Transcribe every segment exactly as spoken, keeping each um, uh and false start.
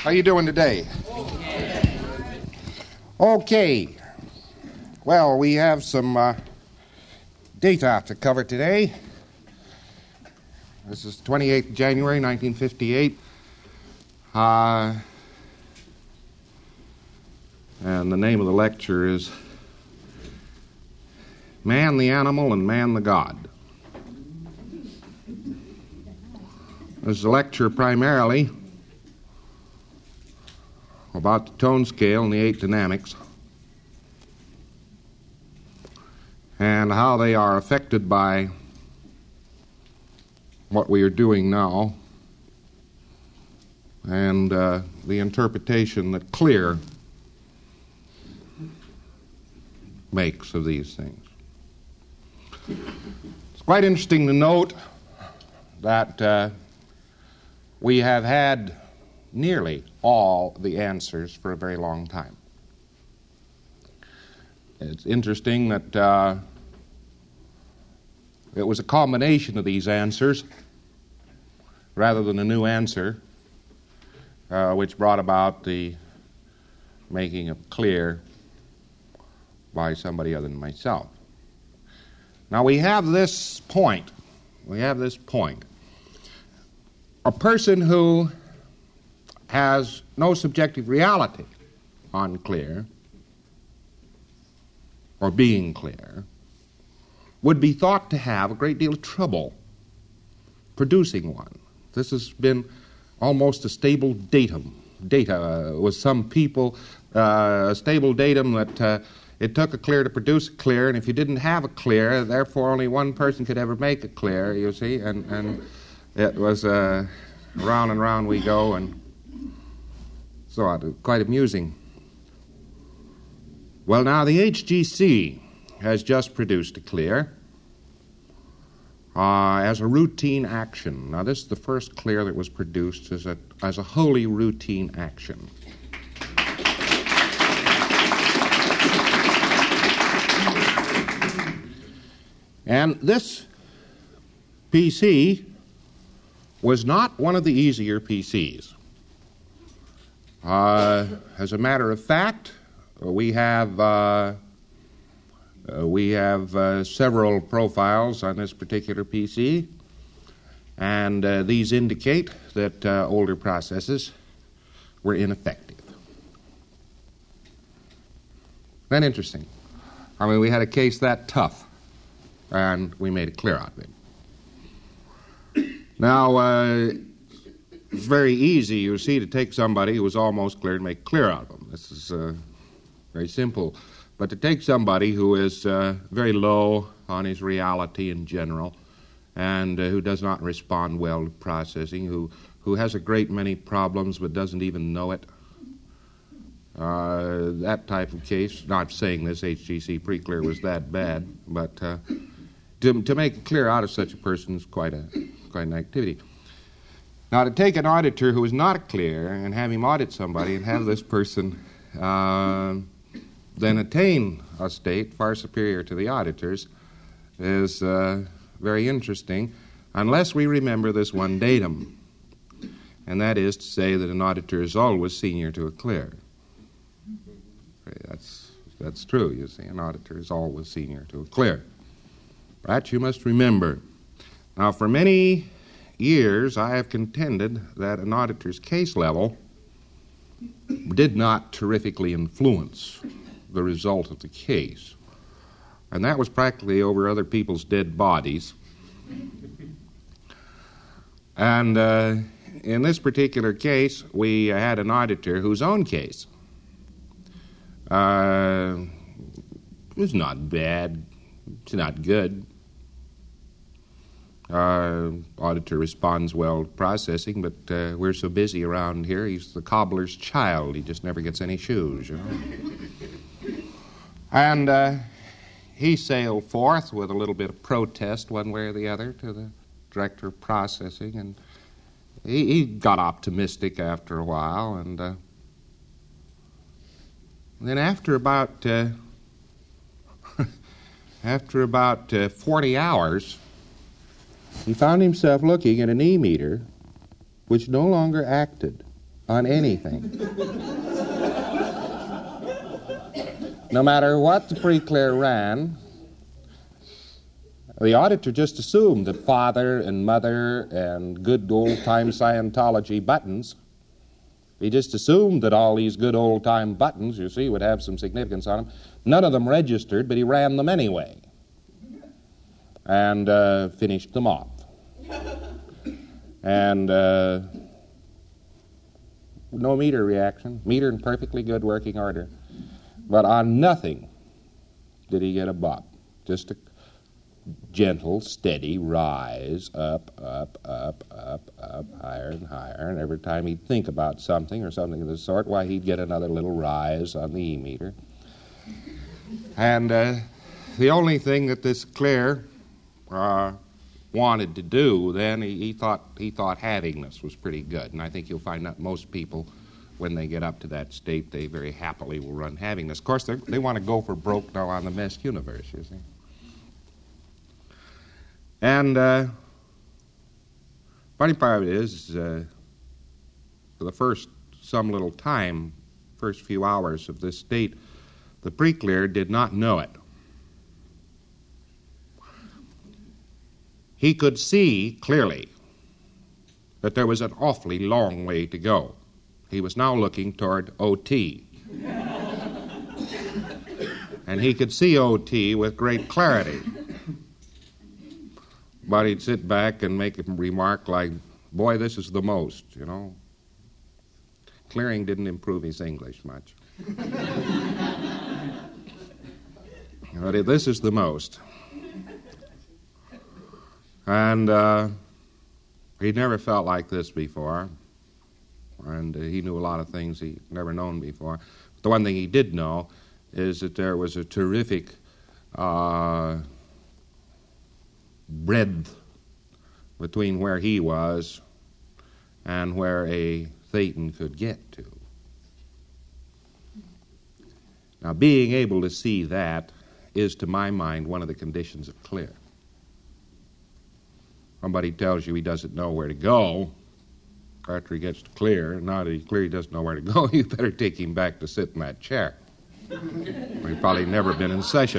How you doing today? Okay. Well, we have some uh, data to cover today. This is twenty-eighth of January, nineteen fifty-eight. Uh, and the name of the lecture is Man the Animal and Man the God. This is a lecture primarily about the tone scale and the eight dynamics and how they are affected by what we are doing now and uh, the interpretation that Clear makes of these things. It's quite interesting to note that uh, we have had nearly all the answers for a very long time. It's interesting that uh, it was a combination of these answers rather than a new answer uh, which brought about the making of Clear by somebody other than myself. Now we have this point. We have this point. A person who has no subjective reality on Clear, or being Clear, would be thought to have a great deal of trouble producing one. This has been almost a stable datum, data uh, with some people, uh, a stable datum that uh, it took a Clear to produce a Clear, and if you didn't have a Clear, therefore only one person could ever make a Clear, you see, and, and it was uh, round and round we go, and so on. Quite amusing. Well, now the H G C has just produced a Clear uh, as a routine action. Now, this is the first Clear that was produced as a as a wholly routine action. And this P C was not one of the easier P Cs. Uh, as a matter of fact, we have uh, uh, we have uh, several profiles on this particular P C, and uh, these indicate that uh, older processes were ineffective. That interesting. I mean, we had a case that tough, and we made it Clear out of it. Now, uh, it's very easy, you see, to take somebody who was almost Clear and make Clear out of them. This is uh, very simple. But to take somebody who is uh, very low on his reality in general and uh, who does not respond well to processing, who, who has a great many problems but doesn't even know it, uh, that type of case, not saying this H G C pre-Clear was that bad, but uh, to, to make Clear out of such a person is quite, a, quite an activity. Now, to take an auditor who is not a Clear and have him audit somebody and have this person uh, then attain a state far superior to the auditors is uh, very interesting, unless we remember this one datum, and that is to say that an auditor is always senior to a Clear. Okay, that's, that's true, you see. An auditor is always senior to a Clear. That you must remember. Now, for many years, I have contended that an auditor's case level did not terrifically influence the result of the case. And that was practically over other people's dead bodies. And uh, in this particular case, we had an auditor whose own case uh, was not bad, it's not good. Uh, auditor responds well to processing, but uh, we're so busy around here, he's the cobbler's child. He just never gets any shoes, you know. And uh, he sailed forth with a little bit of protest one way or the other to the director of processing, and he, he got optimistic after a while, and uh, then after about uh, after about uh, forty hours, he found himself looking at an E-meter which no longer acted on anything. No matter what the pre-clear ran, the auditor just assumed that father and mother and good old-time Scientology buttons, he just assumed that all these good old-time buttons, you see, would have some significance on them. None of them registered, but he ran them anyway and uh, finished them off. And uh, no meter reaction, meter in perfectly good working order. But on nothing did he get a bop. Just a gentle, steady rise, up, up, up, up, up, higher and higher. And every time he'd think about something or something of the sort, why, he'd get another little rise on the E-meter. And uh, the only thing that this clear uh, wanted to do then, he, he thought he thought havingness was pretty good. And I think you'll find that most people, when they get up to that state, they very happily will run havingness. Of course, they want to go for broke now on the mesh universe, you see. And uh, funny part of it is, uh, for the first some little time, first few hours of this state, the pre-clear did not know it. He could see clearly that there was an awfully long way to go. He was now looking toward O T. And he could see O T with great clarity. But he'd sit back and make a remark like, boy, this is the most, you know. Clearing didn't improve his English much. But this is the most. And uh, he'd never felt like this before. And uh, he knew a lot of things he'd never known before. But the one thing he did know is that there was a terrific uh, breadth between where he was and where a Thetan could get to. Now, being able to see that is, to my mind, one of the conditions of clear. Somebody tells you he doesn't know where to go after he gets to clear, and now that he's clear he doesn't know where to go, you better take him back to sit in that chair. He's probably never been in session.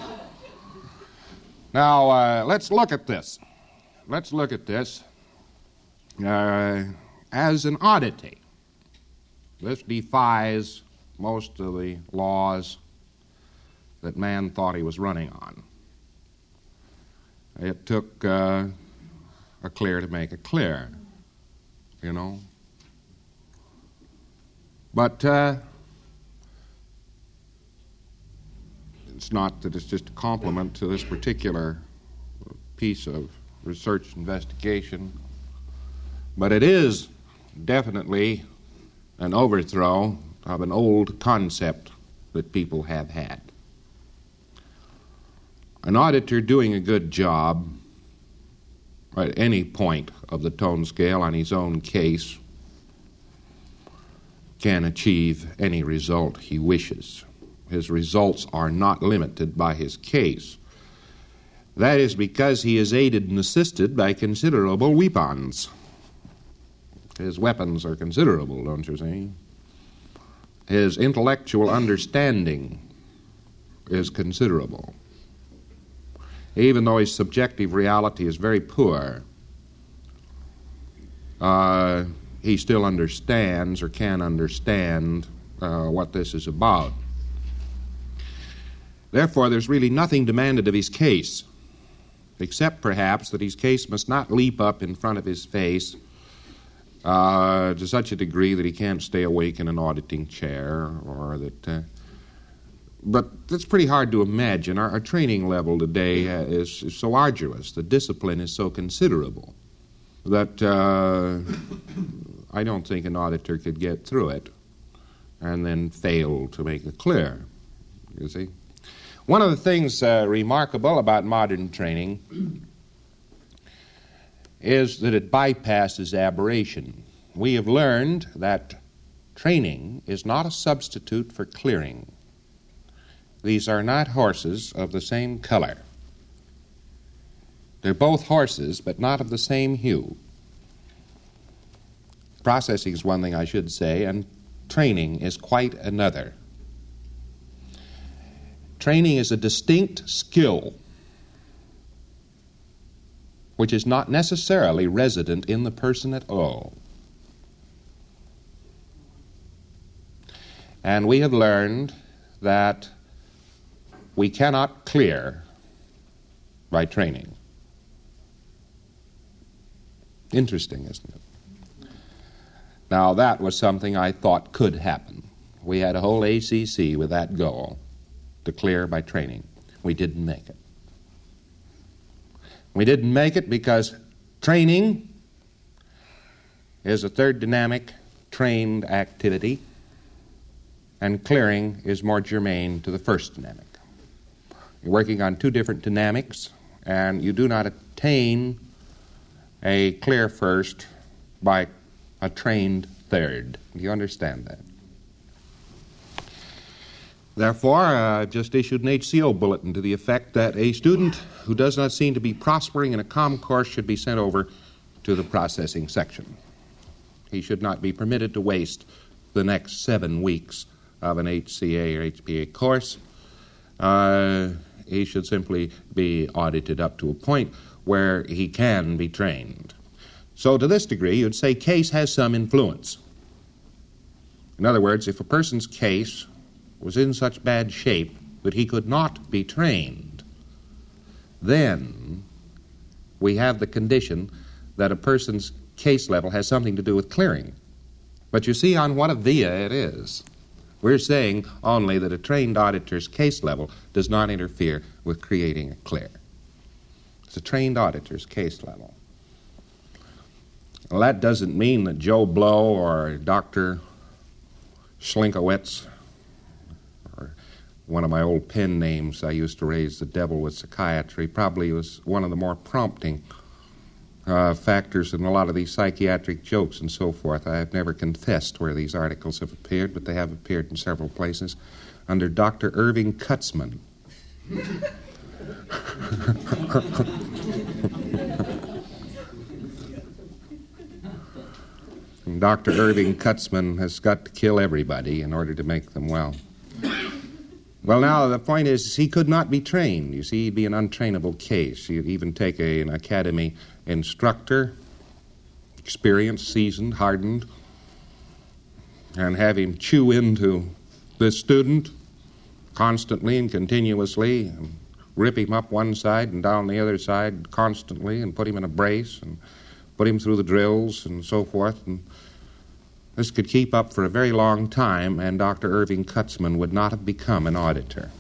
Now, uh, let's look at this. Let's look at this uh, as an oddity. This defies most of the laws that man thought he was running on. It took uh, a clear to make a clear, you know. But uh, it's not that it's just a compliment to this particular piece of research investigation, but it is definitely an overthrow of an old concept that people have had. An auditor doing a good job at any point of the tone scale on his own case can achieve any result he wishes. His results are not limited by his case. That is because he is aided and assisted by considerable weapons. His weapons are considerable, don't you see? His intellectual understanding is considerable. Even though his subjective reality is very poor, uh, he still understands or can understand uh, what this is about. Therefore, there's really nothing demanded of his case, except perhaps that his case must not leap up in front of his face uh, to such a degree that he can't stay awake in an auditing chair, or that... Uh, But that's pretty hard to imagine. Our, our training level today uh, is, is so arduous. The discipline is so considerable that uh, I don't think an auditor could get through it and then fail to make it clear, you see. One of the things uh, remarkable about modern training is that it bypasses aberration. We have learned that training is not a substitute for clearing. These are not horses of the same color. They're both horses, but not of the same hue. Processing is one thing I should say, and training is quite another. Training is a distinct skill which is not necessarily resident in the person at all. And we have learned that we cannot clear by training. Interesting, isn't it? Now, that was something I thought could happen. We had a whole A C C with that goal, to clear by training. We didn't make it. We didn't make it because training is a third dynamic trained activity, and clearing is more germane to the first dynamic. You're working on two different dynamics, and you do not attain a clear first by a trained third. Do you understand that? Therefore, uh, I've just issued an H C O bulletin to the effect that a student who does not seem to be prospering in a comm course should be sent over to the processing section. He should not be permitted to waste the next seven weeks of an H C A or H P A course. Uh, he should simply be audited up to a point where he can be trained. So to this degree, you'd say case has some influence. In other words, if a person's case was in such bad shape that he could not be trained, then we have the condition that a person's case level has something to do with clearing. But you see on what a via it is. We're saying only that a trained auditor's case level does not interfere with creating a clear. It's a trained auditor's case level. Well, that doesn't mean that Joe Blow or Doctor Schlinkowitz, or one of my old pen names I used to raise, the devil with psychiatry, probably was one of the more prompting uh, factors in a lot of these psychiatric jokes and so forth. I have never confessed where these articles have appeared, but they have appeared in several places under Doctor Irving Kutzman. Doctor Irving Kutzman has got to kill everybody in order to make them well. Well, now, the point is, he could not be trained. You see, he'd be an untrainable case. You'd even take a, an academy instructor, experienced, seasoned, hardened, and have him chew into this student constantly and continuously, and rip him up one side and down the other side constantly, and put him in a brace, and put him through the drills and so forth. And this could keep up for a very long time, and Doctor Irving Kutzman would not have become an auditor.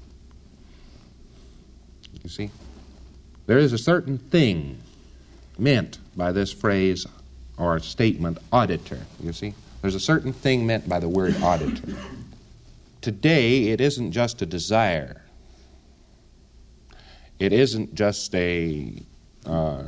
You see? There is a certain thing meant by this phrase or statement, auditor. You see? There's a certain thing meant by the word auditor. Today, it isn't just a desire. It isn't just a... Uh,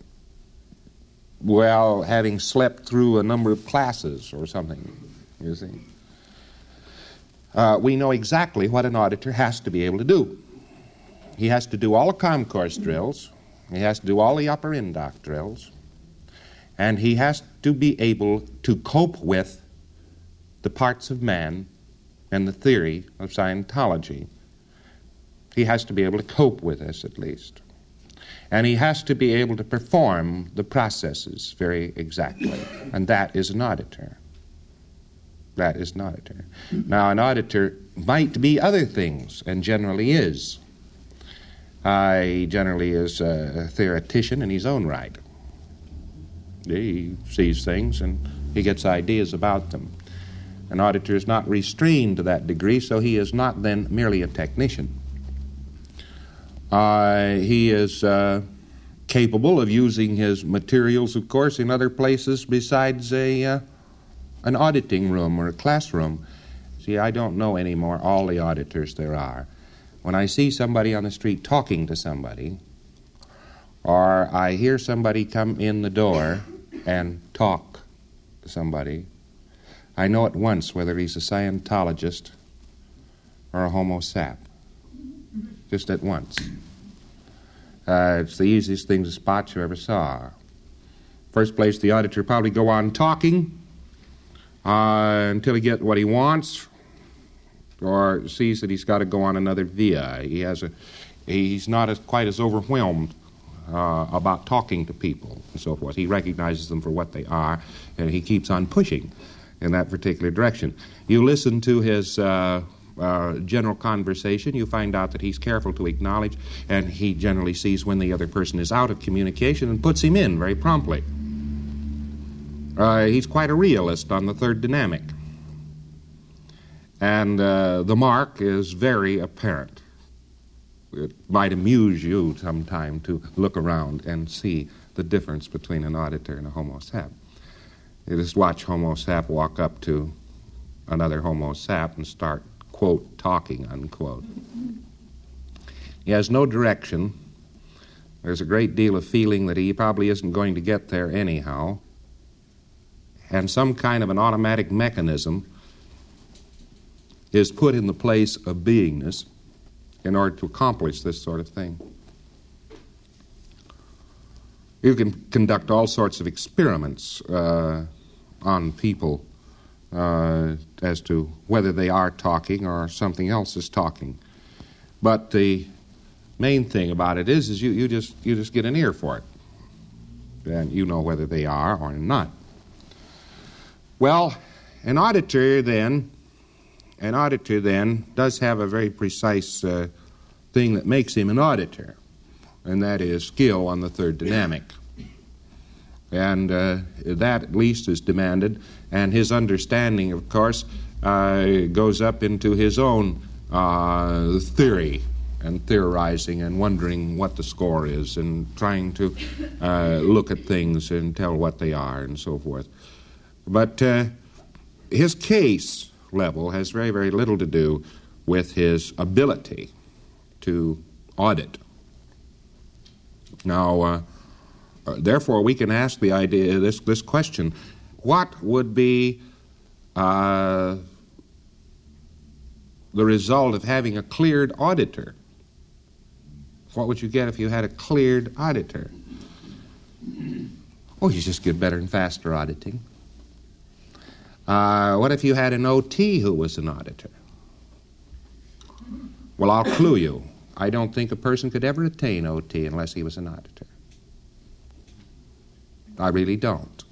well, having slept through a number of classes or something, you see. Uh, we know exactly what an auditor has to be able to do. He has to do all the comm course drills, he has to do all the upper indoc drills, and he has to be able to cope with the parts of man and the theory of Scientology. He has to be able to cope with this, at least. And he has to be able to perform the processes very exactly. And that is an auditor. That is an auditor. Now, an auditor might be other things, and generally is. Uh, he generally is a theoretician in his own right. He sees things and he gets ideas about them. An auditor is not restrained to that degree, so he is not then merely a technician. Uh, he is uh, capable of using his materials, of course, in other places besides a uh, an auditing room or a classroom. See, I don't know anymore all the auditors there are. When I see somebody on the street talking to somebody, or I hear somebody come in the door and talk to somebody, I know at once whether he's a Scientologist or a Homo sap. Just at once. Uh, it's the easiest thing to spot you ever saw. First place, the auditor probably go on talking uh, until he gets what he wants, or sees that he's got to go on another via. He has a, he's not as, quite as overwhelmed uh, about talking to people and so forth. He recognizes them for what they are, and he keeps on pushing in that particular direction. You listen to his uh, uh, general conversation, you find out that he's careful to acknowledge, and he generally sees when the other person is out of communication and puts him in very promptly. Uh, he's quite a realist on the third dynamic. And uh, the mark is very apparent. It might amuse you sometime to look around and see the difference between an auditor and a homo sap. You just watch homo sap walk up to another homo sap and start, quote, talking, unquote. He has no direction. There's a great deal of feeling that he probably isn't going to get there anyhow. And some kind of an automatic mechanism is put in the place of beingness in order to accomplish this sort of thing. You can conduct all sorts of experiments uh, on people uh, as to whether they are talking or something else is talking. But the main thing about it is, is you, you just you just get an ear for it, and you know whether they are or not. Well, an auditor then, an auditor then does have a very precise uh, thing that makes him an auditor, and that is skill on the third dynamic. And uh, that at least is demanded, and his understanding, of course, uh, goes up into his own uh, theory and theorizing and wondering what the score is and trying to uh, look at things and tell what they are and so forth. But uh, his case level has very, very little to do with his ability to audit. Now, uh, uh, therefore, we can ask the idea this this question: what would be uh, the result of having a cleared auditor? What would you get if you had a cleared auditor? Oh, you just get better and faster auditing. Uh, what if you had an O T who was an auditor? Well, I'll clue you. I don't think a person could ever attain O T unless he was an auditor. I really don't.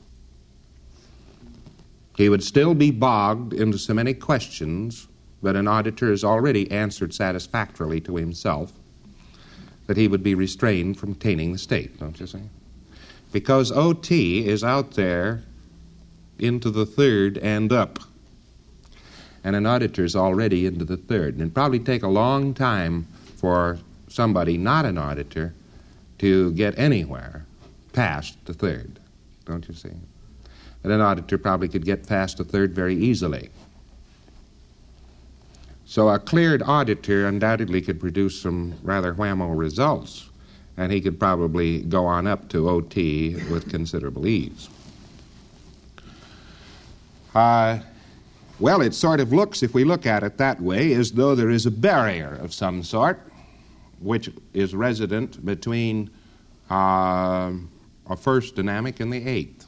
He would still be bogged into so many questions that an auditor has already answered satisfactorily to himself that he would be restrained from attaining the state, don't you see? Because O T is out there into the third and up. And an auditor's already into the third. And it'd probably take a long time for somebody not an auditor to get anywhere past the third, don't you see? And an auditor probably could get past the third very easily. So a cleared auditor undoubtedly could produce some rather whammo results, and he could probably go on up to O T with considerable ease. Uh, well, it sort of looks, if we look at it that way, as though there is a barrier of some sort which is resident between uh, a first dynamic and the eighth.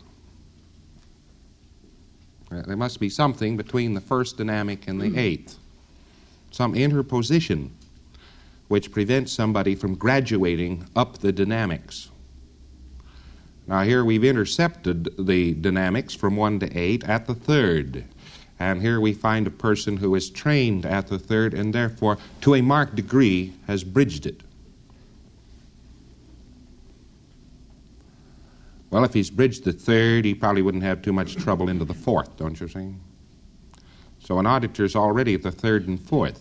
Uh, there must be something between the first dynamic and the eighth, some interposition which prevents somebody from graduating up the dynamics. Now here we've intercepted the dynamics from one to eight at the third. And here we find a person who is trained at the third and therefore, to a marked degree, has bridged it. Well, if he's bridged the third, he probably wouldn't have too much trouble into the fourth, don't you see? So an auditor's already at the third and fourth.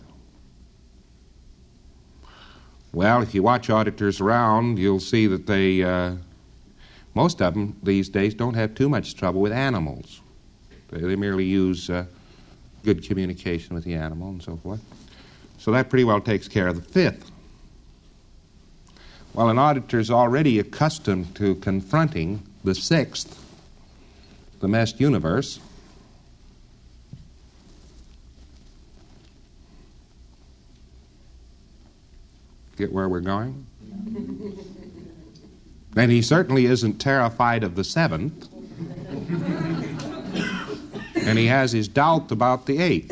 Well, if you watch auditors around, you'll see that they... Uh, Most of them these days don't have too much trouble with animals. They, they merely use uh, good communication with the animal and so forth. So that pretty well takes care of the fifth. Well, an auditor is already accustomed to confronting the sixth, the meshed universe. Get where we're going? And he certainly isn't terrified of the seventh. And he has his doubt about the eighth.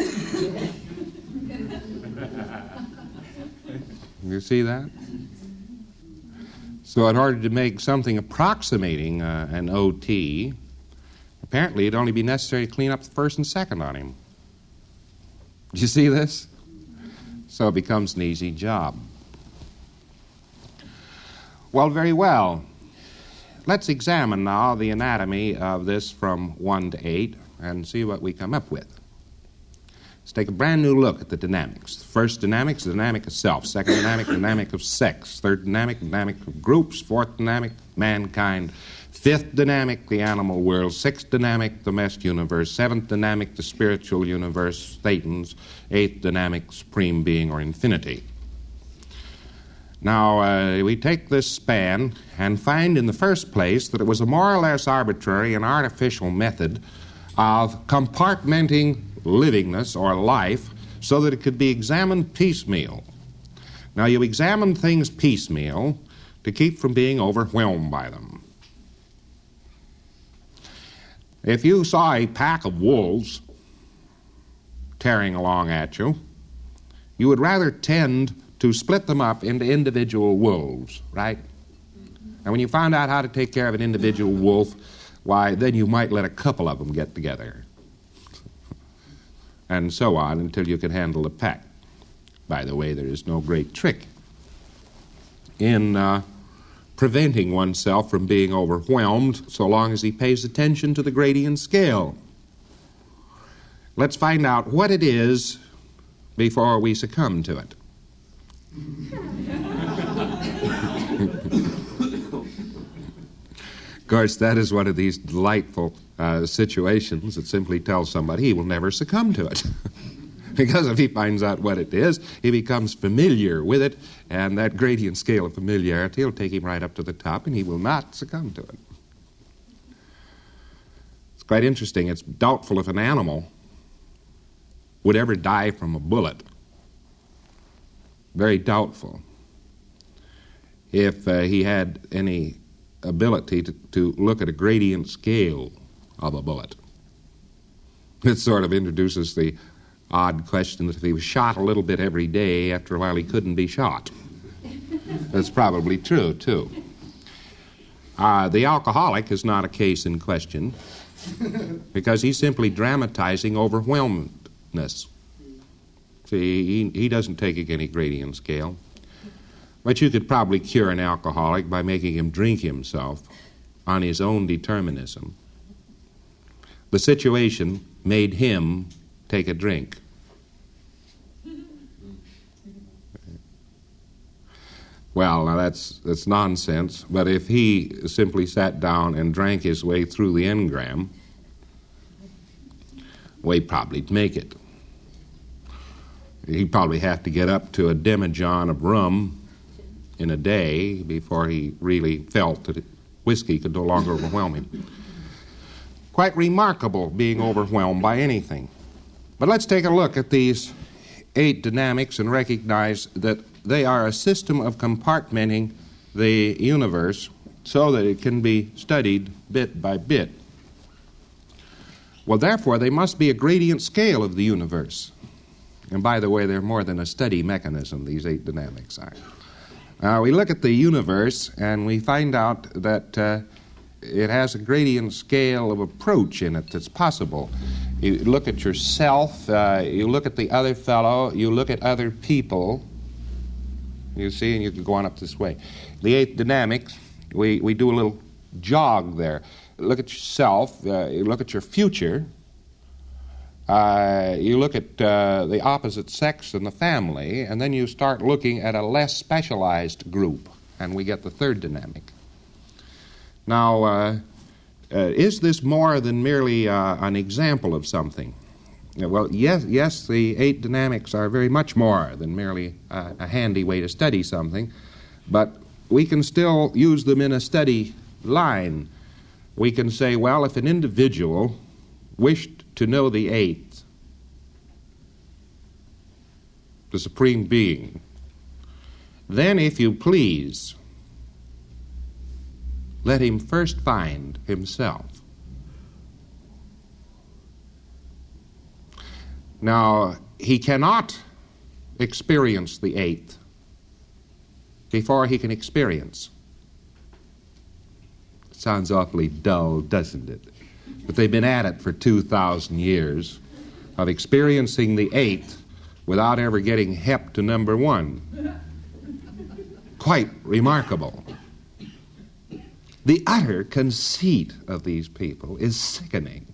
You see that? So in order to make something approximating uh, an O T, apparently it'd only be necessary to clean up the first and second on him. Do you see this? So it becomes an easy job. Well, very well. Let's examine now the anatomy of this from one to eight and see what we come up with. Let's take a brand new look at the dynamics. The first dynamic is the dynamic of self. Second dynamic, the dynamic of sex. Third dynamic, the dynamic of groups. Fourth dynamic, mankind. Fifth dynamic, the animal world. Sixth dynamic, the domestic universe. Seventh dynamic, the spiritual universe, Satan's. Eighth dynamic, supreme being or infinity. Now, uh, we take this span and find in the first place that it was a more or less arbitrary and artificial method of compartmenting livingness or life so that it could be examined piecemeal. Now, you examine things piecemeal to keep from being overwhelmed by them. If you saw a pack of wolves tearing along at you, you would rather tend to split them up into individual wolves, right? And when you found out how to take care of an individual wolf, why, then you might let a couple of them get together. And so on until you could handle the pack. By the way, there is no great trick in uh, preventing oneself from being overwhelmed so long as he pays attention to the gradient scale. Let's find out what it is before we succumb to it. Of course, that is one of these delightful uh, situations that simply tells somebody he will never succumb to it. Because if he finds out what it is, he becomes familiar with it, and that gradient scale of familiarity will take him right up to the top, and he will not succumb to it. It's quite interesting. It's doubtful if an animal would ever die from a bullet. Very doubtful if uh, he had any ability to, to look at a gradient scale of a bullet. It sort of introduces the odd question that if he was shot a little bit every day, after a while he couldn't be shot. That's probably true, too. Uh, the alcoholic is not a case in question because he's simply dramatizing overwhelmedness. See, he, he doesn't take any gradient scale. But you could probably cure an alcoholic by making him drink himself on his own determinism. The situation made him take a drink. Well, now that's, that's nonsense, but if he simply sat down and drank his way through the engram, well, he'd probably make it. He'd probably have to get up to a demijohn of rum in a day before he really felt that whiskey could no longer overwhelm him. Quite remarkable being overwhelmed by anything. But let's take a look at these eight dynamics and recognize that they are a system of compartmenting the universe so that it can be studied bit by bit. Well, therefore, they must be a gradient scale of the universe. And by the way, they're more than a study mechanism, these eight dynamics are. Uh, we look at the universe and we find out that uh, it has a gradient scale of approach in it that's possible. You look at yourself, uh, you look at the other fellow, you look at other people, you see, and you can go on up this way. The eighth dynamics, we, we do a little jog there. Look at yourself, uh, you look at your future, Uh, you look at uh, the opposite sex and the family, and then you start looking at a less specialized group, and we get the third dynamic. Now, uh, uh, is this more than merely uh, an example of something? Uh, well, yes, yes, the eight dynamics are very much more than merely uh, a handy way to study something, but we can still use them in a study line. We can say, well, if an individual wished to know the eighth, the Supreme Being, then, if you please, let him first find himself. Now, he cannot experience the eighth before he can experience. Sounds awfully dull, doesn't it? But they've been at it for two thousand years of experiencing the eighth without ever getting hep to number one. Quite remarkable. The utter conceit of these people is sickening.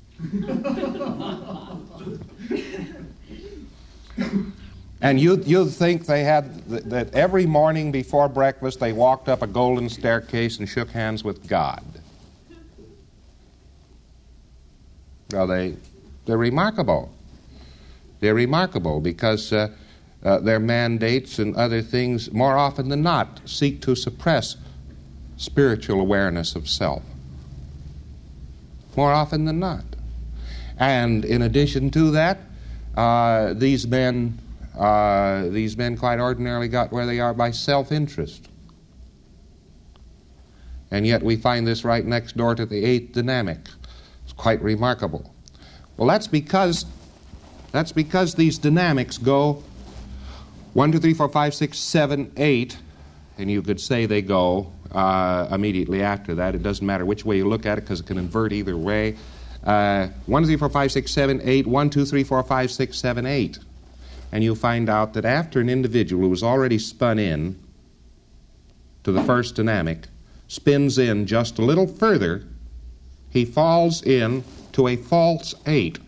And you'd, you'd think they had, th- that every morning before breakfast they walked up a golden staircase and shook hands with God. Well, they, they're remarkable. They're remarkable because uh, uh, their mandates and other things, more often than not, seek to suppress spiritual awareness of self. More often than not. And in addition to that, uh, these men, uh, these men quite ordinarily got where they are by self-interest. And yet we find this right next door to the eighth dynamic. It's quite remarkable. Well, that's because that's because these dynamics go one, two, three, four, five, six, seven, eight, and you could say they go uh, immediately after that. It doesn't matter which way you look at it because it can invert either way. Uh, one, two, three, four, five, six, seven, eight, one, two, three, four, five, six, seven, eight. And you find out that after an individual who was already spun in to the first dynamic spins in just a little further, he falls in to a false eight.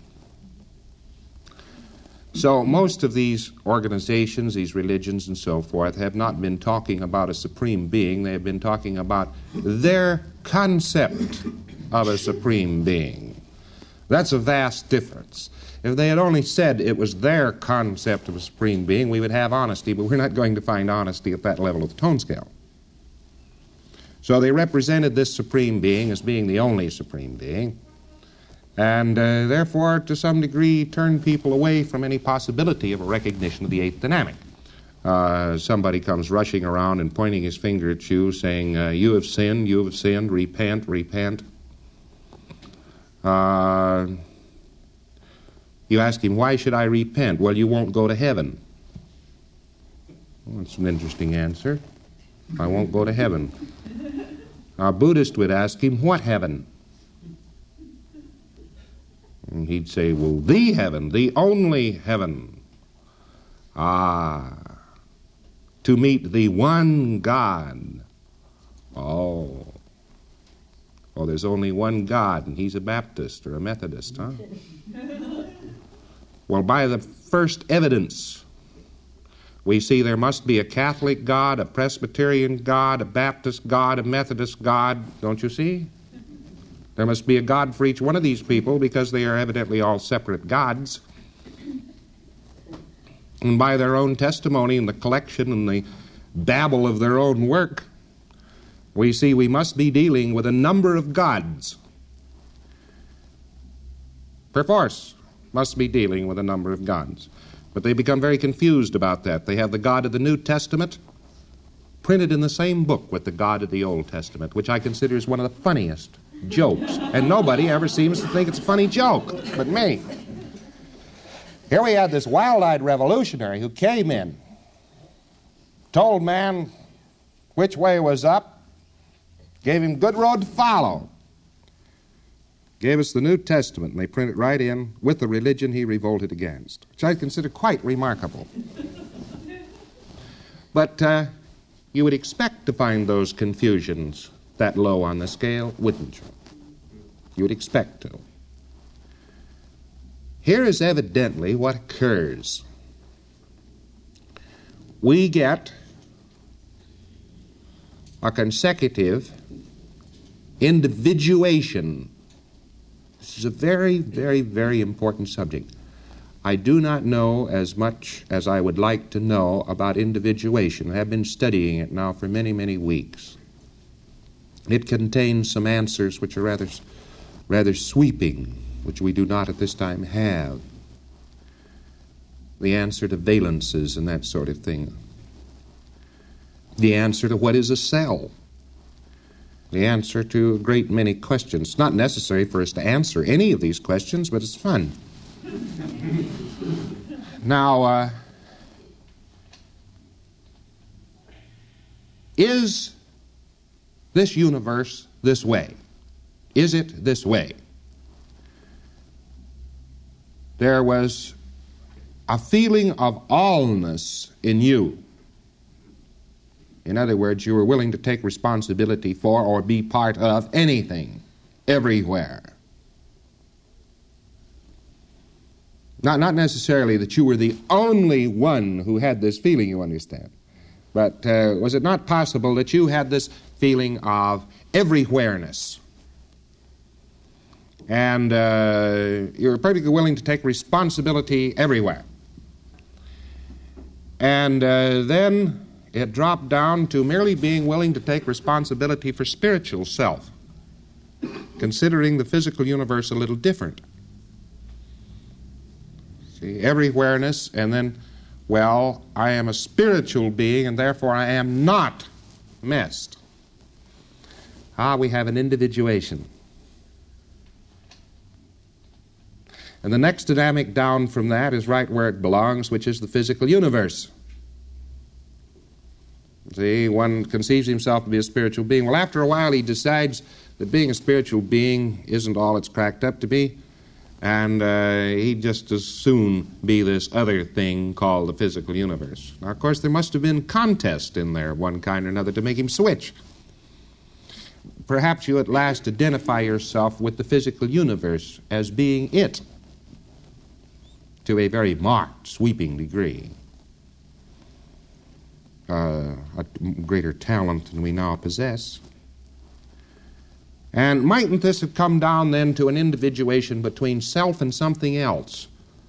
So most of these organizations, these religions and so forth, have not been talking about a supreme being. They have been talking about their concept of a supreme being. That's a vast difference. If they had only said it was their concept of a supreme being, we would have honesty, but we're not going to find honesty at that level of the tone scale. So they represented this supreme being as being the only supreme being, and uh, therefore, to some degree, turned people away from any possibility of a recognition of the eighth dynamic. Uh, somebody comes rushing around and pointing his finger at you, saying, uh, you have sinned, you have sinned, repent, repent. Uh, you ask him, why should I repent? Well, you won't go to heaven. Well, that's an interesting answer. I won't go to heaven. A Buddhist would ask him, what heaven? And he'd say, well, the heaven, the only heaven. Ah, to meet the one God. Oh. Oh, there's only one God, and he's a Baptist or a Methodist, huh? Well, by the first evidence, we see there must be a Catholic God, a Presbyterian God, a Baptist God, a Methodist God, don't you see? There must be a God for each one of these people because they are evidently all separate gods. And by their own testimony and the collection and the babble of their own work, we see we must be dealing with a number of gods. Perforce must be dealing with a number of gods. But they become very confused about that. They have the God of the New Testament printed in the same book with the God of the Old Testament, which I consider is one of the funniest jokes. And nobody ever seems to think it's a funny joke but me. Here we had this wild-eyed revolutionary who came in, told man which way was up, gave him good road to follow, gave us the New Testament, and they print it right in with the religion he revolted against, which I consider quite remarkable. But uh, you would expect to find those confusions that low on the scale, wouldn't you? You would expect to. Here is evidently what occurs. We get a consecutive individuation. This is a very, very, very important subject. I do not know as much as I would like to know about individuation. I have been studying it now for many, many weeks. It contains some answers which are rather, rather sweeping, which we do not at this time have. The answer to valences and that sort of thing. The answer to what is a cell. the answer to a great many questions. It's not necessary for us to answer any of these questions, but it's fun. Now, uh, is this universe this way? Is it this way? There was a feeling of allness in you. In other words, you were willing to take responsibility for or be part of anything, everywhere. Not, not necessarily that you were the only one who had this feeling, you understand. But uh, was it not possible that you had this feeling of everywhereness? And uh, you were perfectly willing to take responsibility everywhere. And uh, then it dropped down to merely being willing to take responsibility for spiritual self, considering the physical universe a little different. See, everywhereness, and then, well, I am a spiritual being, and therefore I am not messed. Ah, we have an individuation. And the next dynamic down from that is right where it belongs, which is the physical universe. See, one conceives himself to be a spiritual being. Well, after a while he decides that being a spiritual being isn't all it's cracked up to be, and uh, he'd just as soon be this other thing called the physical universe. Now, of course, there must have been contest in there, one kind or another, to make him switch. Perhaps you at last identify yourself with the physical universe as being it, to a very marked, sweeping degree. Uh, a greater talent than we now possess. And mightn't this have come down then to an individuation between self and something else,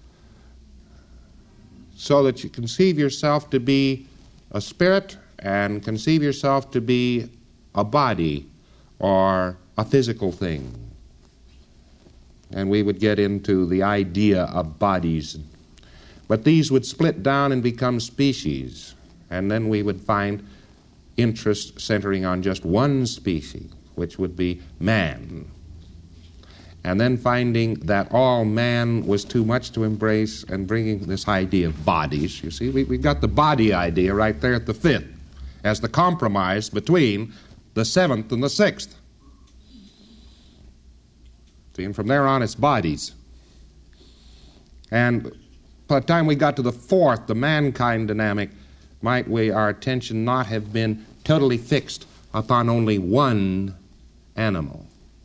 so that you conceive yourself to be a spirit and conceive yourself to be a body or a physical thing? And we would get into the idea of bodies. But these would split down and become species. And then we would find interest centering on just one species, which would be man. And then finding that all man was too much to embrace and bringing this idea of bodies. You see, we, we got the body idea right there at the fifth as the compromise between the seventh and the sixth. See, and from there on it's bodies. And by the time we got to the fourth, the mankind dynamic, might we, our attention not have been totally fixed upon only one animal,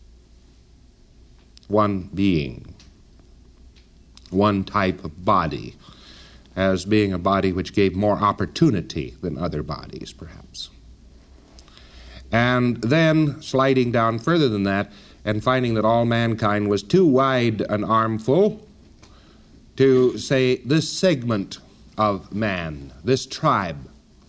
one being, one type of body, as being a body which gave more opportunity than other bodies, perhaps. And then sliding down further than that and finding that all mankind was too wide an armful to say this segment of man, this tribe.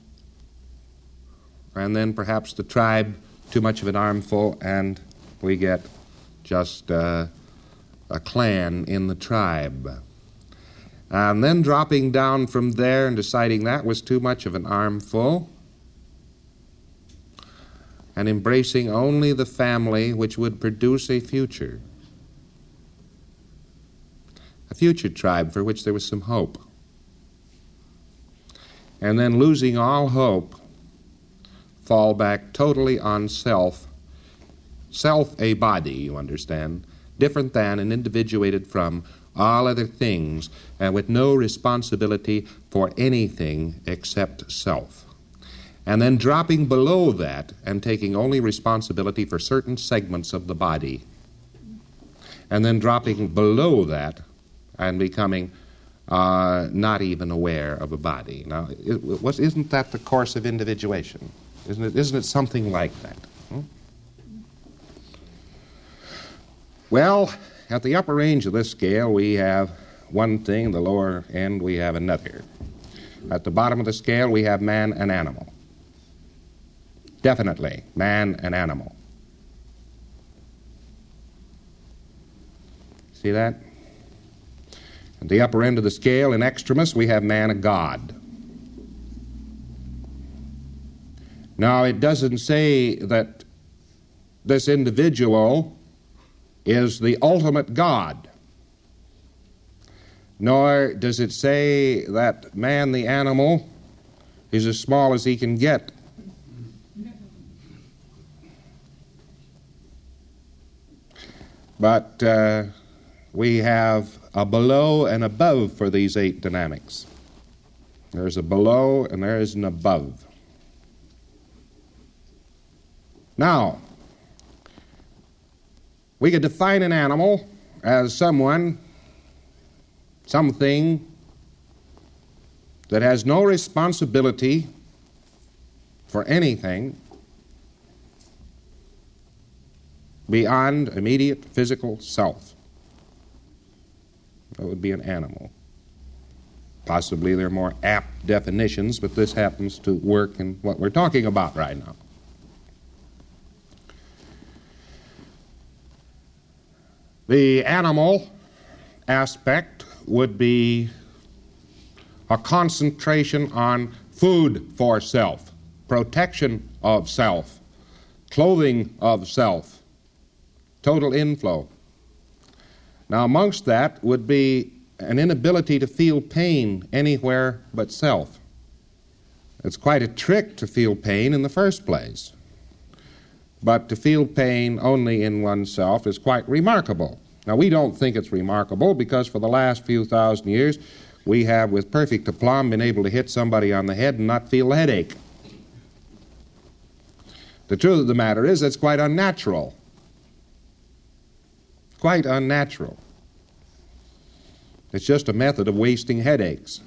And then perhaps the tribe too much of an armful, and we get just uh, a clan in the tribe. And then dropping down from there and deciding that was too much of an armful, and embracing only the family which would produce a future. A future tribe for which there was some hope. And then losing all hope, fall back totally on self. Self a body, you understand, different than and individuated from all other things, and with no responsibility for anything except self. And then dropping below that and taking only responsibility for certain segments of the body. And then dropping below that and becoming uh, not even aware of a body. Now, isn't that the course of individuation? Isn't it, isn't it something like that? Hmm? Well, at the upper range of this scale, we have one thing. The lower end, we have another. At the bottom of the scale, we have man and animal. Definitely, man and animal. See that? At the upper end of the scale, in extremis, we have man and God. Now, it doesn't say that this individual is the ultimate God, nor does it say that man, the animal, is as small as he can get. But uh, we have a below and above for these eight dynamics. There's a below and there is an above. Now, we could define an animal as someone, something that has no responsibility for anything beyond immediate physical self. That would be an animal. Possibly there are more apt definitions, but this happens to work in what we're talking about right now. The animal aspect would be a concentration on food for self, protection of self, clothing of self, total inflow. Now, amongst that would be an inability to feel pain anywhere but self. It's quite a trick to feel pain in the first place. But to feel pain only in oneself is quite remarkable. Now, we don't think it's remarkable because for the last few thousand years, we have, with perfect aplomb, been able to hit somebody on the head and not feel the headache. The truth of the matter is it's quite unnatural. Quite unnatural. It's just a method of wasting headaches.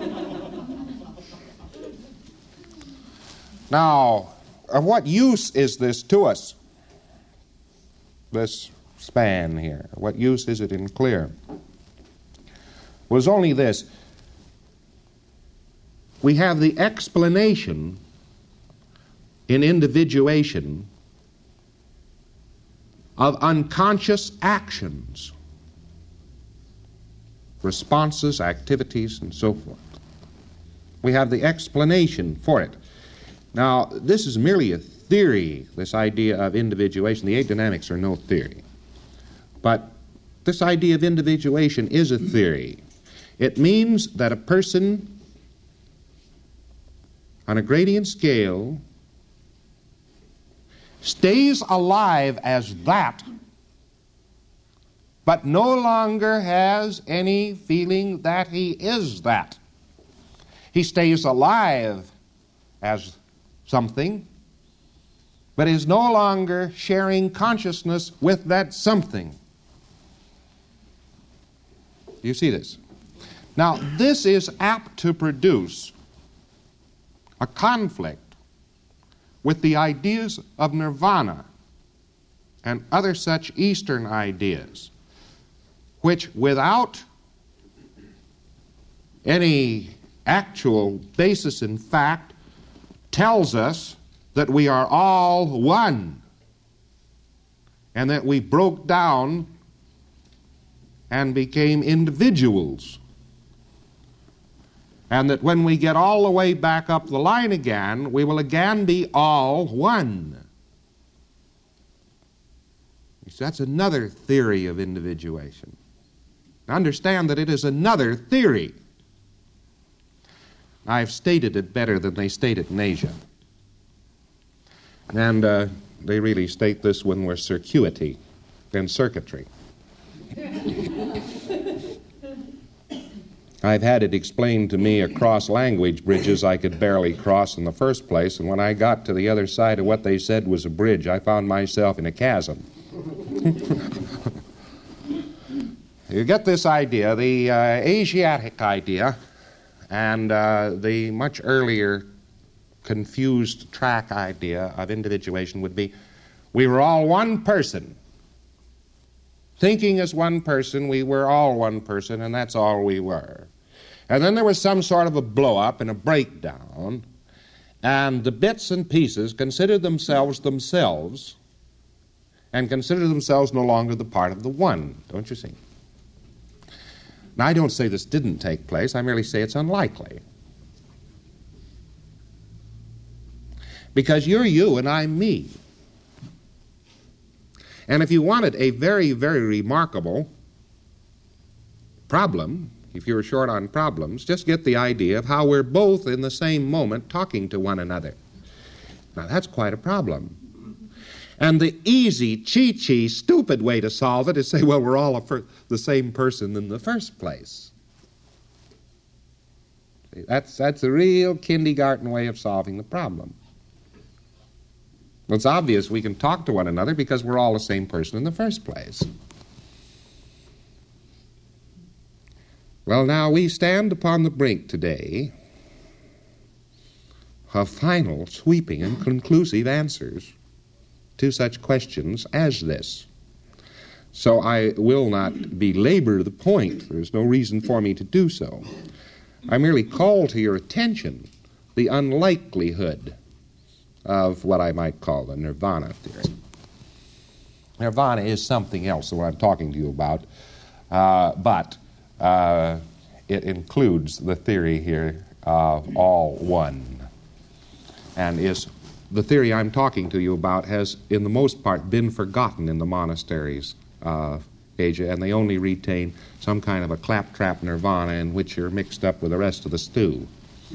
Now, of what use is this to us? This span here. What use is it in clear? Was only this. We have the explanation in individuation of unconscious actions, responses, activities, and so forth. We have the explanation for it. Now, this is merely a theory, this idea of individuation. The eight dynamics are no theory. But this idea of individuation is a theory. It means that a person on a gradient scale stays alive as that, but no longer has any feeling that he is that. He stays alive as something, but is no longer sharing consciousness with that something. Do you see this? Now, this is apt to produce a conflict with the ideas of nirvana and other such Eastern ideas, which without any actual basis in fact tells us that we are all one and that we broke down and became individuals, and that when we get all the way back up the line again, we will again be all one. So that's another theory of individuation. Understand that it is another theory. I've stated it better than they state it in Asia. And uh, they really state this when we're circuity than circuitry. I've had it explained to me across language bridges I could barely cross in the first place, and when I got to the other side of what they said was a bridge, I found myself in a chasm. You get this idea, the uh, Asiatic idea, and uh, the much earlier confused track idea of individuation would be we were all one person. Thinking as one person, we were all one person, and that's all we were. And then there was some sort of a blow-up and a breakdown, and the bits and pieces considered themselves themselves and considered themselves no longer the part of the one, don't you see? Now, I don't say this didn't take place. I merely say it's unlikely. Because you're you and I'm me. And if you wanted a very, very remarkable problem, if you were short on problems, just get the idea of how we're both in the same moment talking to one another. Now, that's quite a problem. And the easy, cheat-chee, stupid way to solve it is say, well, we're all a fir- the same person in the first place. See, that's, that's a real kindergarten way of solving the problem. Well, it's obvious we can talk to one another because we're all the same person in the first place. Well, now we stand upon the brink today of final, sweeping, and conclusive answers to such questions as this. So I will not belabor the point. There's no reason for me to do so. I merely call to your attention the unlikelihood of what I might call the nirvana theory. Nirvana is something else than what I'm talking to you about, uh, but uh, it includes the theory here of all one, and is the theory I'm talking to you about has, in the most part, been forgotten in the monasteries of Asia, and they only retain some kind of a claptrap nirvana in which you're mixed up with the rest of the stew.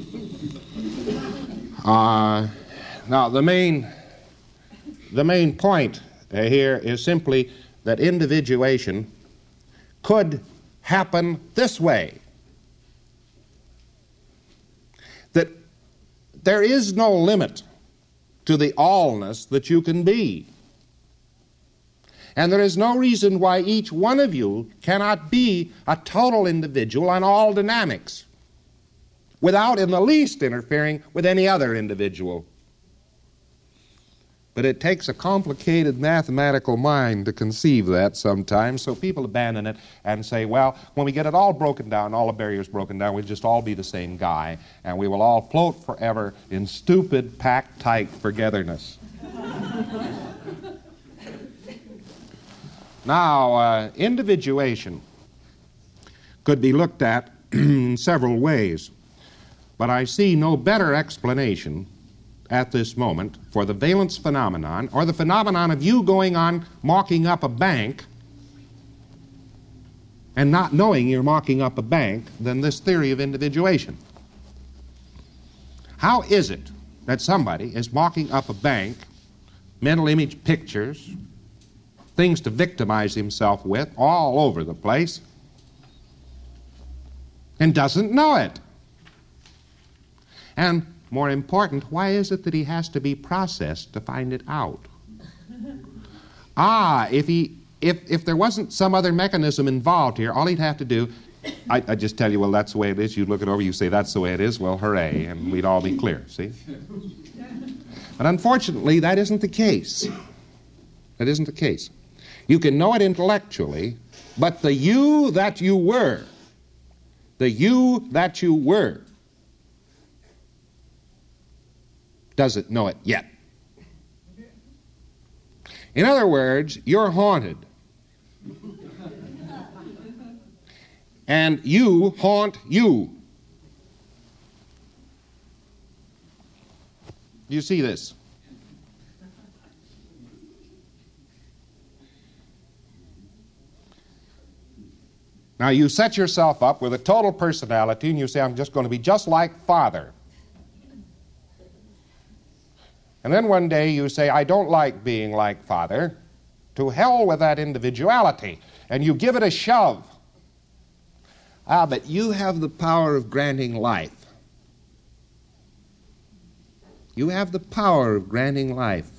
Uh, now, the main, the main point uh, here is simply that individuation could happen this way. That there is no limit to the allness that you can be. And there is no reason why each one of you cannot be a total individual on all dynamics without in the least interfering with any other individual. But it takes a complicated mathematical mind to conceive that sometimes, so people abandon it and say, well, when we get it all broken down, all the barriers broken down, we'll just all be the same guy, and we will all float forever in stupid, packed-tight forgetherness. Now, uh, individuation could be looked at in several ways, but I see no better explanation at this moment for the valence phenomenon, or the phenomenon of you going on mocking up a bank and not knowing you're mocking up a bank, than this theory of individuation. How is it that somebody is mocking up a bank, mental image pictures, things to victimize himself with all over the place, and doesn't know it? And more important, why is it that he has to be processed to find it out? Ah, if he, if if there wasn't some other mechanism involved here, all he'd have to do, I, I just tell you, well, that's the way it is. You look it over, you say, that's the way it is. Well, hooray, and we'd all be clear, see? But unfortunately, that isn't the case. That isn't the case. You can know it intellectually, but the you that you were, the you that you were, doesn't know it yet. In other words, you're haunted. And you haunt you. You see this? Now you set yourself up with a total personality and you say, I'm just going to be just like Father. And then one day you say, I don't like being like Father. To hell with that individuality. And you give it a shove. Ah, but you have the power of granting life. You have the power of granting life.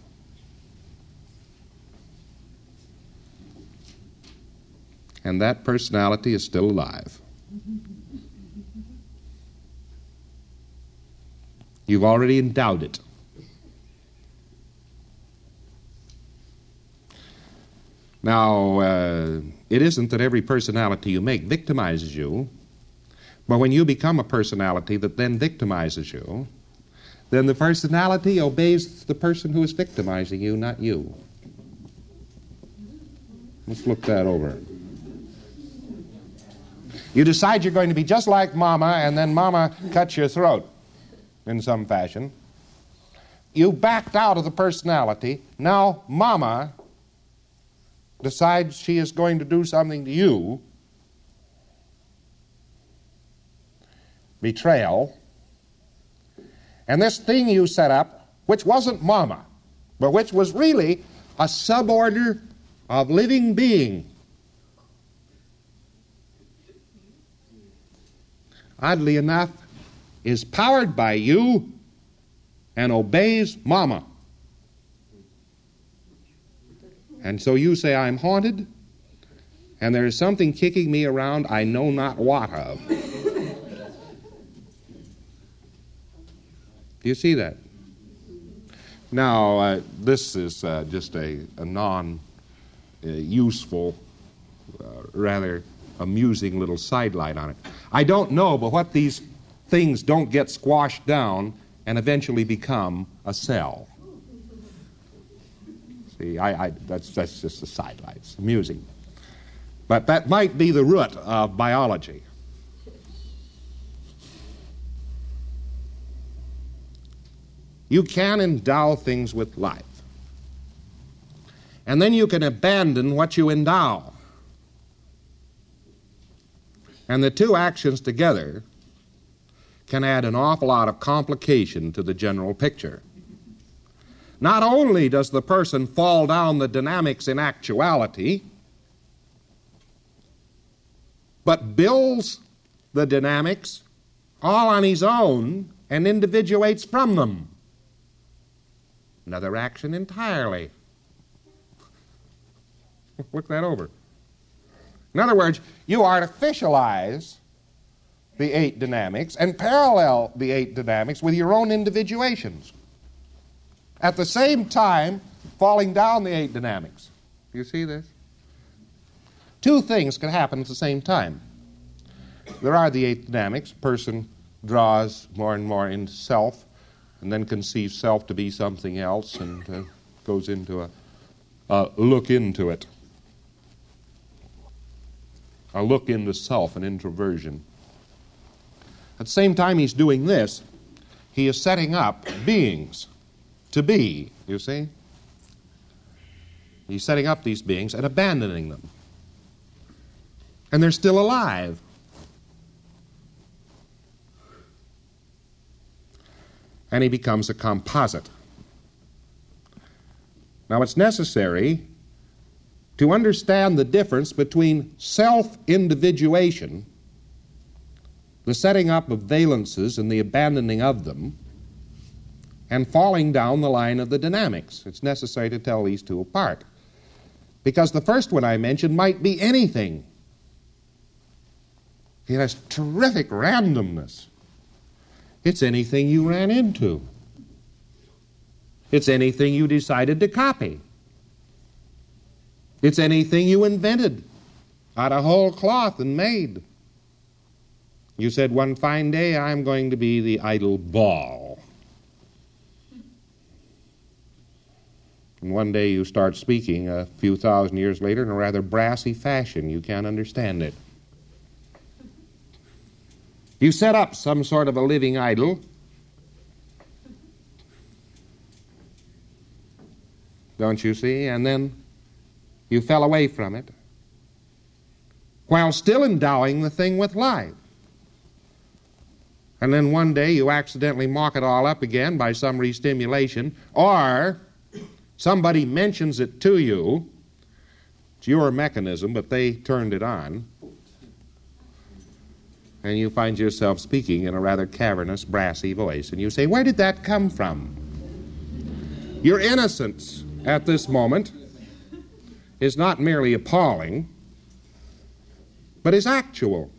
And that personality is still alive. You've already endowed it. Now, uh, it isn't that every personality you make victimizes you, but when you become a personality that then victimizes you, then the personality obeys the person who is victimizing you, not you. Let's look that over. You decide you're going to be just like Mama, and then Mama cuts your throat in some fashion. You backed out of the personality. Now Mama decides she is going to do something to you, betrayal, and this thing you set up, which wasn't Mama, but which was really a suborder of living being, oddly enough, is powered by you and obeys Mama. And so you say, I'm haunted, and there is something kicking me around I know not what of. Do you see that? Now, uh, this is uh, just a, a non-useful, uh, uh, rather amusing little sidelight on it. I don't know, but what these things don't get squashed down and eventually become a cell. See, I, I, that's, that's just a sidelight. It's amusing. But that might be the root of biology. You can endow things with life. And then you can abandon what you endow. And the two actions together can add an awful lot of complication to the general picture. Not only does the person fall down the dynamics in actuality, but builds the dynamics all on his own and individuates from them. Another action entirely. Look that over. In other words, you artificialize the eight dynamics and parallel the eight dynamics with your own individuations. At the same time, falling down the eight dynamics. Do you see this? Two things can happen at the same time. There are the eight dynamics. Person draws more and more into self, and then conceives self to be something else, and uh, goes into a, a look into it. A look into self, an introversion. At the same time he's doing this, he is setting up beings to be, you see? He's setting up these beings and abandoning them. And they're still alive. And he becomes a composite. Now it's necessary to understand the difference between self-individuation, the setting up of valences and the abandoning of them, and falling down the line of the dynamics. It's necessary to tell these two apart. Because the first one I mentioned might be anything. It has terrific randomness. It's anything you ran into. It's anything you decided to copy. It's anything you invented out of whole cloth and made. You said one fine day, I'm going to be the idle ball. And one day you start speaking a few thousand years later in a rather brassy fashion. You can't understand it. You set up some sort of a living idol. Don't you see? And then you fell away from it while still endowing the thing with life. And then one day you accidentally mock it all up again by some restimulation, or somebody mentions it to you. It's your mechanism, but they turned it on. And you find yourself speaking in a rather cavernous, brassy voice. And you say, where did that come from? Your innocence at this moment is not merely appalling, but is actual.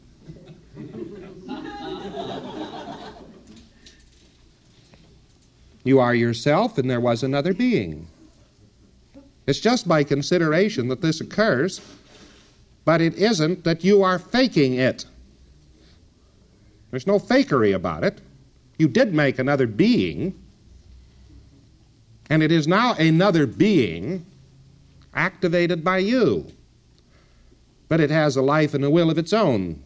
You are yourself, and there was another being. It's just by consideration that this occurs, but it isn't that you are faking it. There's no fakery about it. You did make another being, and it is now another being activated by you. But it has a life and a will of its own.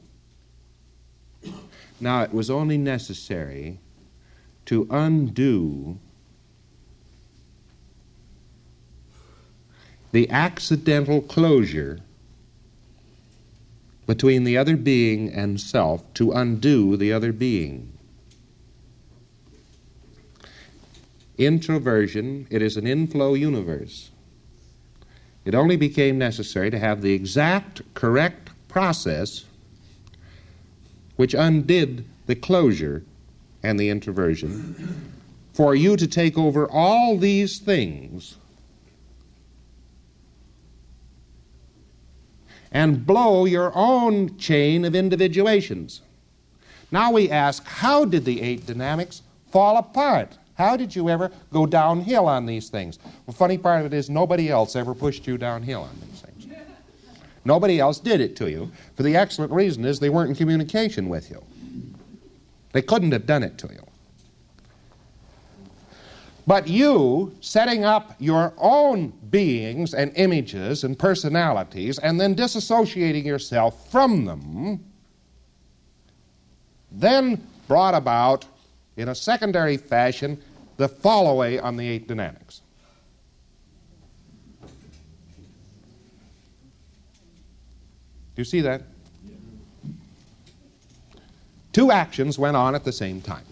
Now, it was only necessary to undo the accidental closure between the other being and self to undo the other being. Introversion, it is an inflow universe. It only became necessary to have the exact correct process which undid the closure and the introversion for you to take over all these things and blow your own chain of individuations. Now we ask, how did the eight dynamics fall apart? How did you ever go downhill on these things? The funny part of it is nobody else ever pushed you downhill on these things. Nobody else did it to you, for the excellent reason is they weren't in communication with you. They couldn't have done it to you. But you, setting up your own beings and images and personalities and then disassociating yourself from them, then brought about, in a secondary fashion, the fall away on the eight dynamics. Do you see that? Two actions went on at the same time.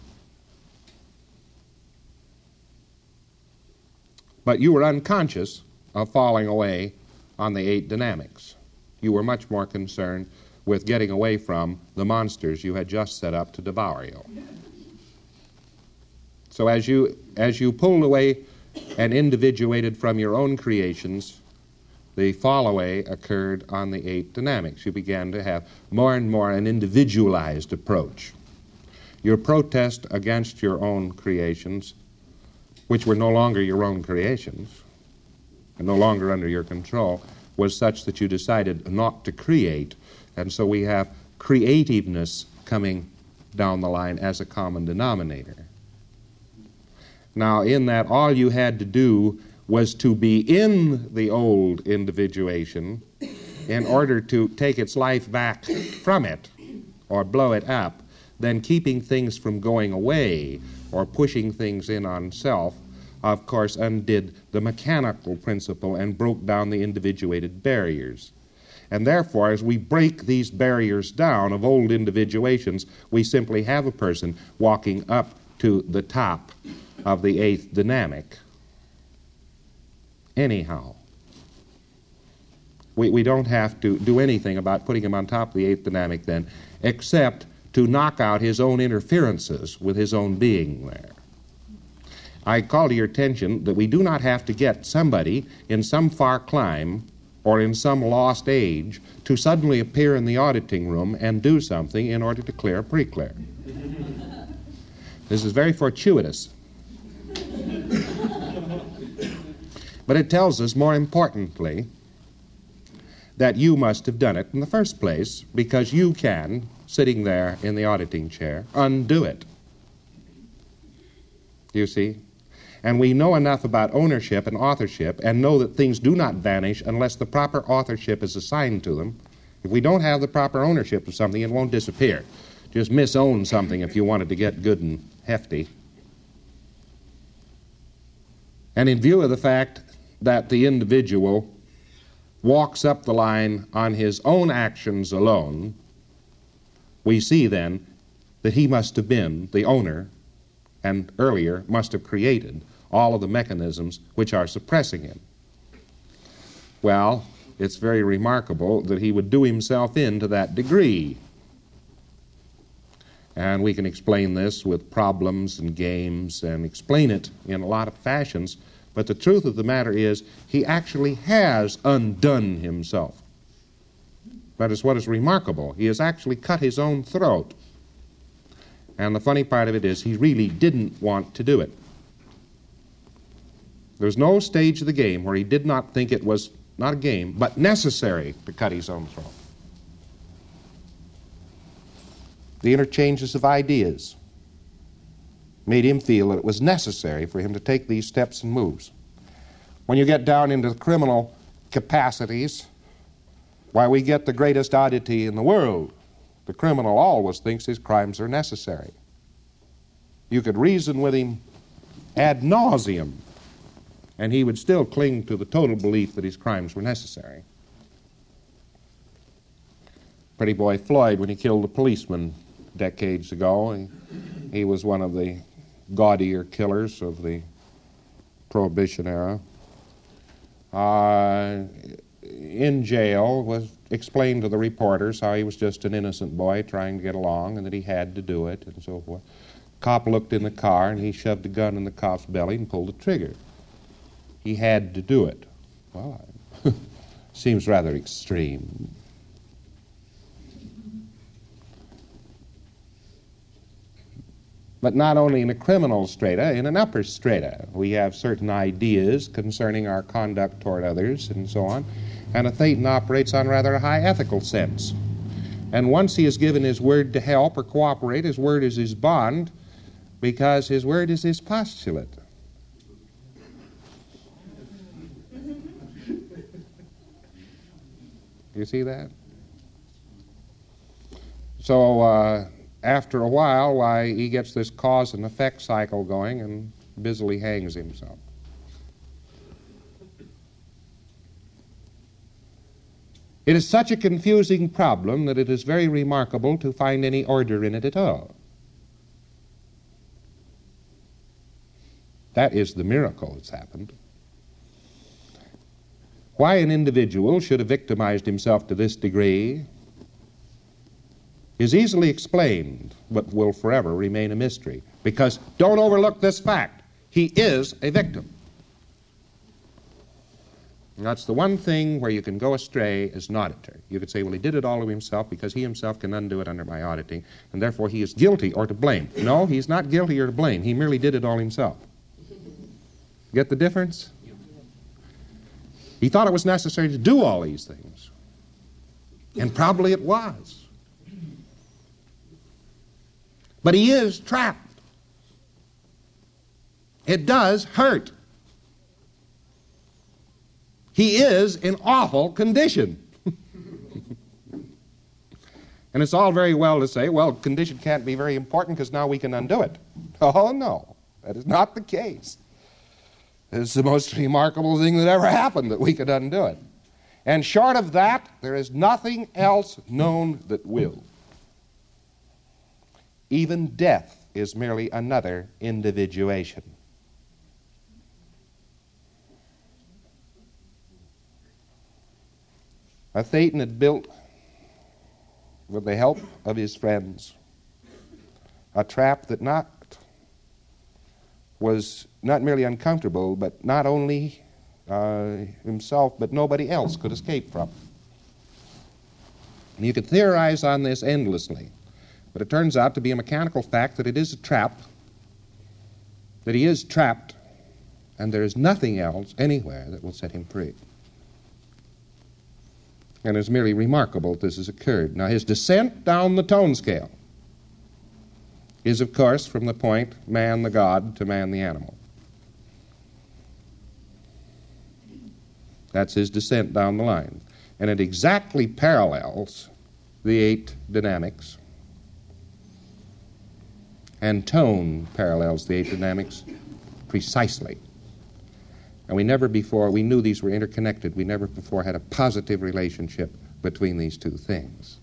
But you were unconscious of falling away on the eight dynamics. You were much more concerned with getting away from the monsters you had just set up to devour you. So as you, as you pulled away and individuated from your own creations, the fall away occurred on the eight dynamics. You began to have more and more an individualized approach. Your protest against your own creations, which were no longer your own creations and no longer under your control, was such that you decided not to create. And so we have creativeness coming down the line as a common denominator. Now, in that, all you had to do was to be in the old individuation in order to take its life back from it or blow it up. Then keeping things from going away or pushing things in on self, of course, undid the mechanical principle and broke down the individuated barriers. And therefore, as we break these barriers down of old individuations, we simply have a person walking up to the top of the eighth dynamic. Anyhow, we, we don't have to do anything about putting him on top of the eighth dynamic then, except to knock out his own interferences with his own being there. I call to your attention that we do not have to get somebody in some far clime or in some lost age to suddenly appear in the auditing room and do something in order to clear a pre-clear. This is very fortuitous. But it tells us, more importantly, that you must have done it in the first place because you can, sitting there in the auditing chair, undo it. You see? And we know enough about ownership and authorship and know that things do not vanish unless the proper authorship is assigned to them. If we don't have the proper ownership of something, it won't disappear. Just misown something if you want it to get good and hefty. And in view of the fact that the individual walks up the line on his own actions alone, we see then that he must have been the owner and earlier must have created all of the mechanisms which are suppressing him. Well, it's very remarkable that he would do himself in to that degree. And we can explain this with problems and games and explain it in a lot of fashions, but the truth of the matter is he actually has undone himself. That is what is remarkable. He has actually cut his own throat. And the funny part of it is he really didn't want to do it. There's no stage of the game where he did not think it was not a game, but necessary to cut his own throat. The interchanges of ideas made him feel that it was necessary for him to take these steps and moves. When you get down into the criminal capacities, why, we get the greatest oddity in the world. The criminal always thinks his crimes are necessary. You could reason with him ad nauseum, and he would still cling to the total belief that his crimes were necessary. Pretty boy Floyd, when he killed a policeman decades ago, he, he was one of the gaudier killers of the Prohibition era. Uh, in jail, was explained to the reporters how he was just an innocent boy trying to get along and that he had to do it and so forth. Cop looked in the car and he shoved a gun in the cop's belly and pulled the trigger. He had to do it. Well, seems rather extreme. But not only in a criminal strata, in an upper strata, we have certain ideas concerning our conduct toward others and so on. And a Thetan operates on rather a high ethical sense. And once he has given his word to help or cooperate, his word is his bond, because his word is his postulate. You see that? So, uh, after a while, why, he gets this cause and effect cycle going and busily hangs himself. It is such a confusing problem that it is very remarkable to find any order in it at all. That is the miracle that's happened. Why an individual should have victimized himself to this degree is easily explained, but will forever remain a mystery. Because don't overlook this fact. He is a victim. And that's the one thing where you can go astray as an auditor. You could say, well, he did it all to himself because he himself can undo it under my auditing, and therefore he is guilty or to blame. No, he's not guilty or to blame. He merely did it all himself. Get the difference? He thought it was necessary to do all these things. And probably it was. But he is trapped. It does hurt. He is in awful condition. And it's all very well to say, well, condition can't be very important because now we can undo it. Oh, no. That is not the case. It's the most remarkable thing that ever happened that we could undo it. And short of that, there is nothing else known that will. Even death is merely another individuation. A Thetan had built, with the help of his friends, a trap that not was not merely uncomfortable, but not only uh, himself, but nobody else could escape from. And you could theorize on this endlessly. But it turns out to be a mechanical fact that it is a trap, that he is trapped, and there is nothing else anywhere that will set him free. And it's merely remarkable that this has occurred. Now, his descent down the tone scale is, of course, from the point man the god to man the animal. That's his descent down the line. And it exactly parallels the eight dynamics. And tone parallels the eight dynamics precisely. And we never before, we knew these were interconnected. We never before had a positive relationship between these two things.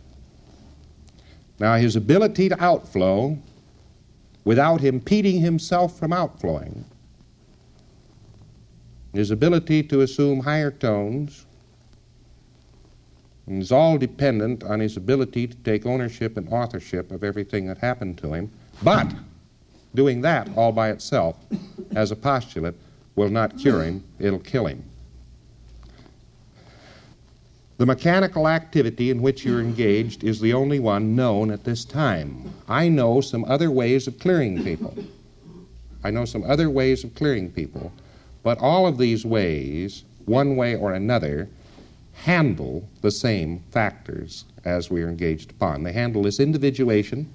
Now, his ability to outflow without impeding himself from outflowing, his ability to assume higher tones, is all dependent on his ability to take ownership and authorship of everything that happened to him. But doing that all by itself as a postulate will not cure him, it'll kill him. The mechanical activity in which you're engaged is the only one known at this time. I know some other ways of clearing people. I know some other ways of clearing people, but all of these ways, one way or another, handle the same factors as we are engaged upon. They handle this individuation.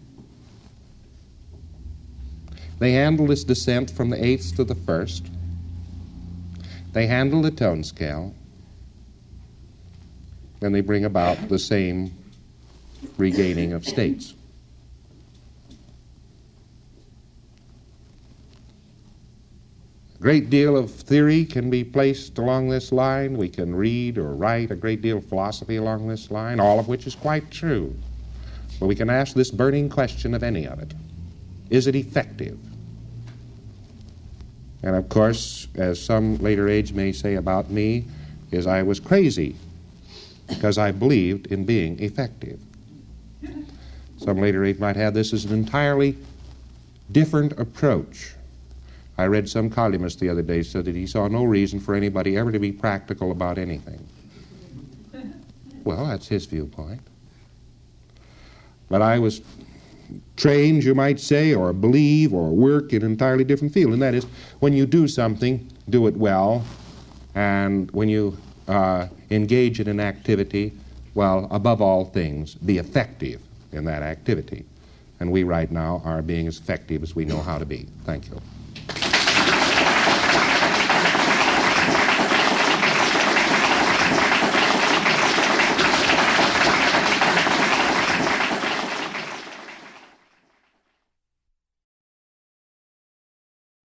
They handle this descent from the eighths to the first. They handle the tone scale. And they bring about the same regaining of states. great deal of theory can be placed along this line. We can read or write a great deal of philosophy along this line, all of which is quite true. But we can ask this burning question of any of it. Is it effective? And of course, as some later age may say about me, is I was crazy because I believed in being effective. Some later age might have this as an entirely different approach. I read some columnist the other day said that he saw no reason for anybody ever to be practical about anything. Well, that's his viewpoint. But I was trained, you might say, or believe, or work in an entirely different field, and that is when you do something, do it well, and when you uh, engage in an activity, well, above all things, be effective in that activity. And we right now are being as effective as we know how to be. Thank you.